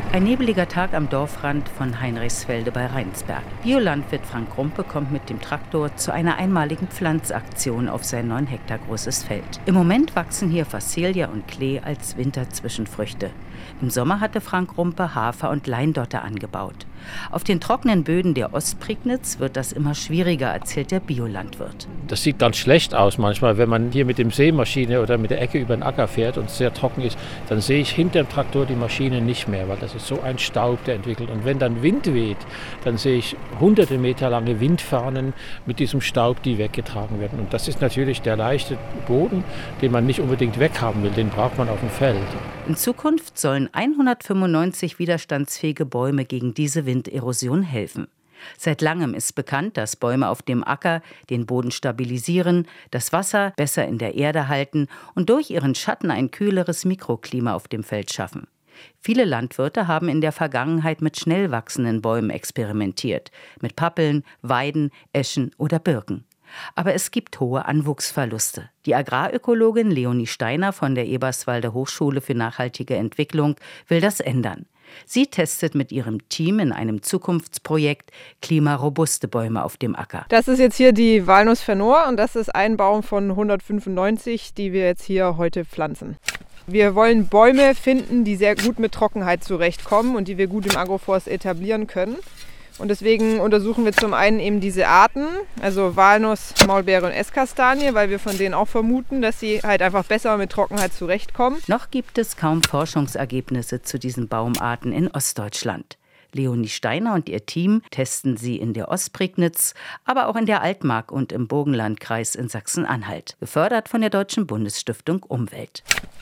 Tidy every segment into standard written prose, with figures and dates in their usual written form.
Ein nebeliger Tag am Dorfrand von Heinrichsfelde bei Rheinsberg. Biolandwirt Frank Rumpe kommt mit dem Traktor zu einer einmaligen Pflanzaktion auf sein 9 Hektar großes Feld. Im Moment wachsen hier Phacelia und Klee als Winterzwischenfrüchte. Im Sommer hatte Frank Rumpe Hafer und Leindotte angebaut. Auf den trockenen Böden der Ostprignitz wird das immer schwieriger, erzählt der Biolandwirt. Das sieht ganz schlecht aus manchmal, wenn man hier mit dem Sämaschine oder mit der Ecke über den Acker fährt und es sehr trocken ist, dann sehe ich hinter dem Traktor die Maschine nicht mehr, weil das ist so ein Staub, der entwickelt. Und wenn dann Wind weht, dann sehe ich hunderte Meter lange Windfahnen mit diesem Staub, die weggetragen werden. Und das ist natürlich der leichte Boden, den man nicht unbedingt weghaben will, den braucht man auf dem Feld. In Zukunft sollen 195 widerstandsfähige Bäume gegen diese Winderosion helfen. Seit langem ist bekannt, dass Bäume auf dem Acker den Boden stabilisieren, das Wasser besser in der Erde halten und durch ihren Schatten ein kühleres Mikroklima auf dem Feld schaffen. Viele Landwirte haben in der Vergangenheit mit schnell wachsenden Bäumen experimentiert, mit Pappeln, Weiden, Eschen oder Birken. Aber es gibt hohe Anwuchsverluste. Die Agrarökologin Leonie Steiner von der Eberswalder Hochschule für nachhaltige Entwicklung will das ändern. Sie testet mit ihrem Team in einem Zukunftsprojekt klimarobuste Bäume auf dem Acker. Das ist jetzt hier die Walnuss Fenor und das ist ein Baum von 195, die wir jetzt hier heute pflanzen. Wir wollen Bäume finden, die sehr gut mit Trockenheit zurechtkommen und die wir gut im Agroforst etablieren können. Und deswegen untersuchen wir zum einen eben diese Arten, also Walnuss, Maulbeere und Esskastanie, weil wir von denen auch vermuten, dass sie halt einfach besser mit Trockenheit zurechtkommen. Noch gibt es kaum Forschungsergebnisse zu diesen Baumarten in Ostdeutschland. Leonie Steiner und ihr Team testen sie in der Ostprignitz, aber auch in der Altmark und im Burgenlandkreis in Sachsen-Anhalt, gefördert von der Deutschen Bundesstiftung Umwelt.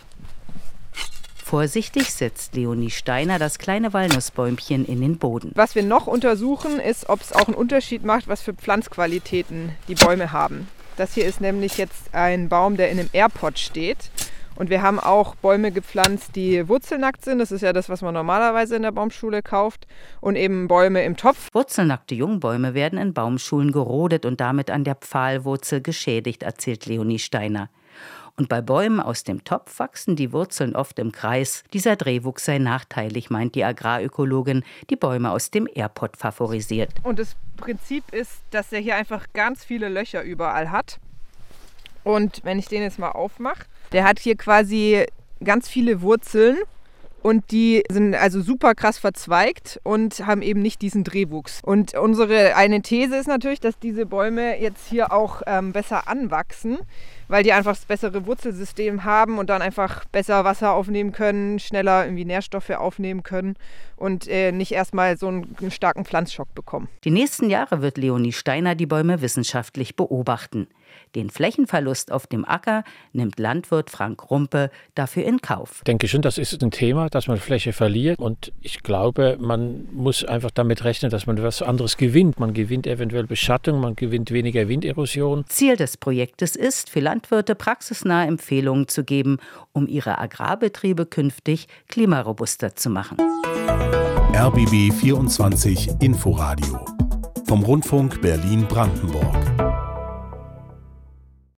Vorsichtig setzt Leonie Steiner das kleine Walnussbäumchen in den Boden. Was wir noch untersuchen, ist, ob es auch einen Unterschied macht, was für Pflanzqualitäten die Bäume haben. Das hier ist nämlich jetzt ein Baum, der in einem Airpot steht. Und wir haben auch Bäume gepflanzt, die wurzelnackt sind. Das ist ja das, was man normalerweise in der Baumschule kauft. Und eben Bäume im Topf. Wurzelnackte Jungbäume werden in Baumschulen gerodet und damit an der Pfahlwurzel geschädigt, erzählt Leonie Steiner. Und bei Bäumen aus dem Topf wachsen die Wurzeln oft im Kreis. Dieser Drehwuchs sei nachteilig, meint die Agrarökologin, die Bäume aus dem Airpot favorisiert. Und das Prinzip ist, dass er hier einfach ganz viele Löcher überall hat. Und wenn ich den jetzt mal aufmache, der hat hier quasi ganz viele Wurzeln. Und die sind also super krass verzweigt und haben eben nicht diesen Drehwuchs. Und unsere eine These ist natürlich, dass diese Bäume jetzt hier auch besser anwachsen, weil die einfach das bessere Wurzelsystem haben und dann einfach besser Wasser aufnehmen können, schneller irgendwie Nährstoffe aufnehmen können und nicht erstmal so einen starken Pflanzschock bekommen. Die nächsten Jahre wird Leonie Steiner die Bäume wissenschaftlich beobachten. Den Flächenverlust auf dem Acker nimmt Landwirt Frank Rumpe dafür in Kauf. Ich denke schon, das ist ein Thema, dass man Fläche verliert. Und ich glaube, man muss einfach damit rechnen, dass man etwas anderes gewinnt. Man gewinnt eventuell Beschattung, man gewinnt weniger Winderosion. Ziel des Projektes ist, für Landwirte praxisnahe Empfehlungen zu geben, um ihre Agrarbetriebe künftig klimarobuster zu machen. RBB 24 Inforadio vom Rundfunk Berlin-Brandenburg.